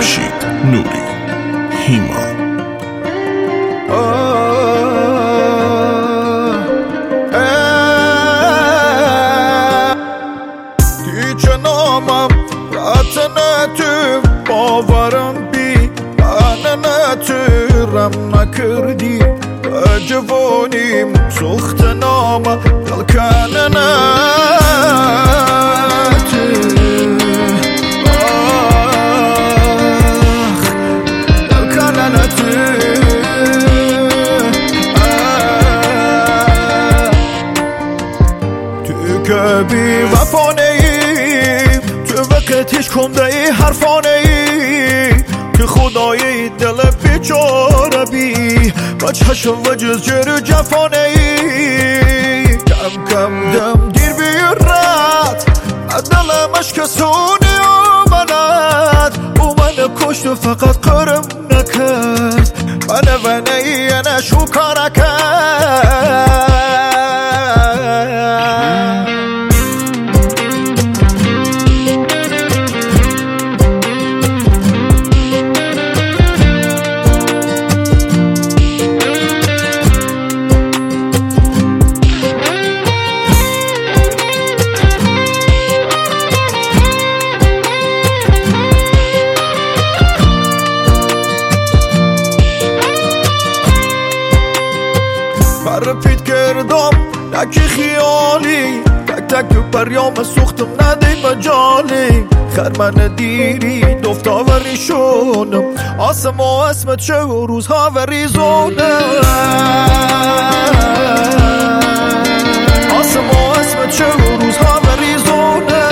خورشید نوری هیما. هیچ نامم رات نتو باورم بی من نتورم نکردی جوانیم سخت نامم دلکن که بی وفانه‌ای تو وقت هیچ کنده ای حرفانه‌ای که خدای دل بیچاره بی بچه‌ش وجز جر جفانه‌ای کم کم دم دیر بیرد دلم اشکسونی آمد او من کشت و فقط قرم نکرد من و نی نشو کار کرد. رفید کردم نکی خیالی تک تک پریام سوختم ندی مجالی خرمن دیری دفتاوری شونم آسم و اسمت چه و روزها و ریزونه آسم و اسمت چه و روزها و ریزونه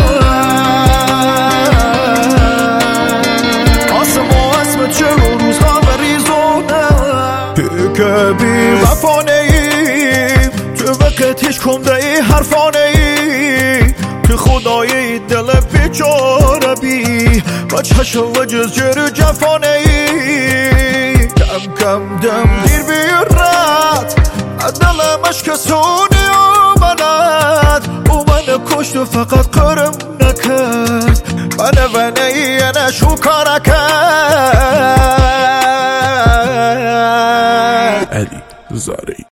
آسم و اسمت چه و روزها و ریزونه که بی وفانه وقت هیچ کنده ای حرفانه ای که خدای دل بیچاره بی بچه‌ش وجز جر جفانه ای کم کم دم دیر بیرد دلم اشکسونی آمد او من کشت و فقط قرم نکرد من و نی نشو کار کرد. علی زاری.